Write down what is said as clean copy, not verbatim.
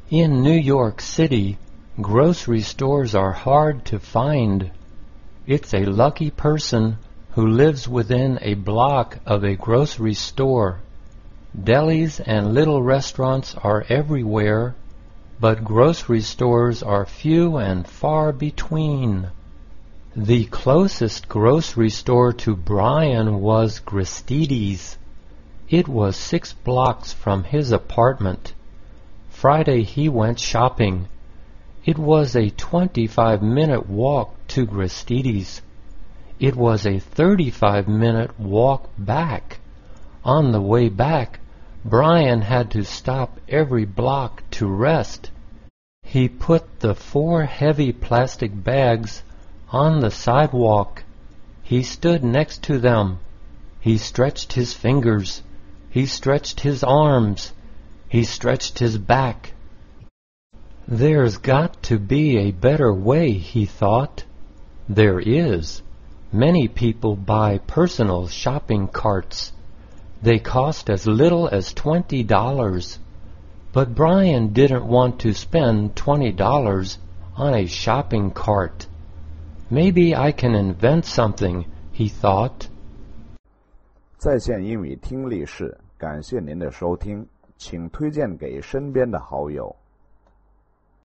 In New York City, grocery stores are hard to find. It's a lucky person who lives within a block of a grocery store. Delis and little restaurants are everywhere, but grocery stores are few and far between. The closest grocery store to Brian was Gristedes. It was 6 blocks from his apartment. Friday he went shopping. It was a 25-minute walk to Gristedes. It was a 35-minute walk back. On the way back, Brian had to stop every block to rest. He put the 4 heavy plastic bags on the sidewalk. He stood next to them. He stretched his fingers. He stretched his arms. He stretched his back. There's got to be a better way, he thought. There is. Many people buy personal shopping carts. They cost as little as $20. But Brian didn't want to spend $20 on a shopping cart. Maybe I can invent something, he thought. 在线英语听力室，感谢您的收听，请推荐给身边的好友。